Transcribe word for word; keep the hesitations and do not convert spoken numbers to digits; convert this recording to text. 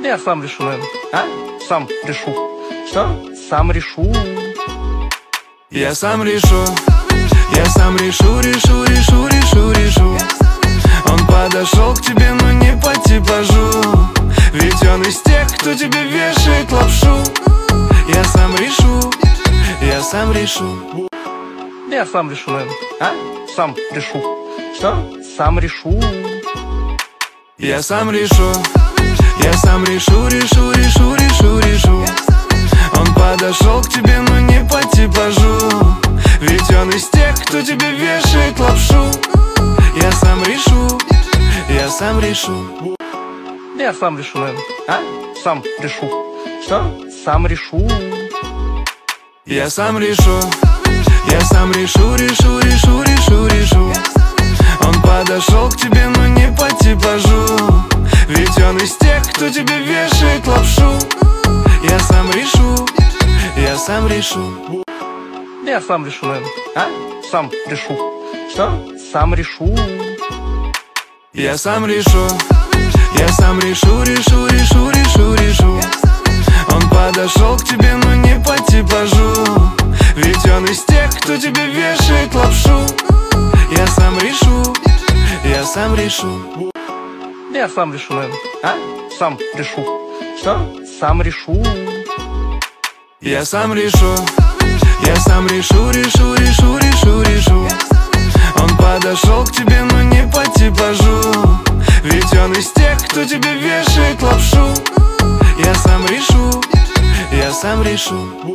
Я сам решу, наверное. А? Сам решу. Что? Сам решу. Я сам решу. Я сам решу, решу, решу, решу, решу. Он подошел к тебе, но не по типажу. Ведь он из тех, кто тебе вешает лапшу. Я сам решу. Я сам решу. Я сам решу, наверное. А? Сам решу. Что? Сам решу. Я сам решу. Я сам решу, решу, решу, решу, решу. Он подошел к тебе, но не по типажу. Ведь он из тех, кто тебе вешает лапшу. Я сам решу. Я сам решу. Я сам решу, наверное. А? Сам решу. Что? Сам решу. Я сам решу. Я сам решу, решу, решу, решу, решу. Он подошел к тебе, но не по типажу. Ведь он из тех, кто тебе вешает лапшу. Я сам решу. Я сам решу. Я сам решу, наверное. А? Сам решу. Что? Сам решу. Я сам решу. Я сам решу, решу, решу, решу, решу. Он подошел к тебе, но не по типажу. Ведь он из тех, кто тебе вешает лапшу. Я сам решу. Я сам решу. Я сам решу, наверное. А? Сам решу. Что? Сам решу. Я сам решу. Я сам решу, решу, решу, решу, решу. Он подошел к тебе, но не по типажу. Ведь он из тех, кто тебе вешает лапшу. Я сам решу. Я сам решу.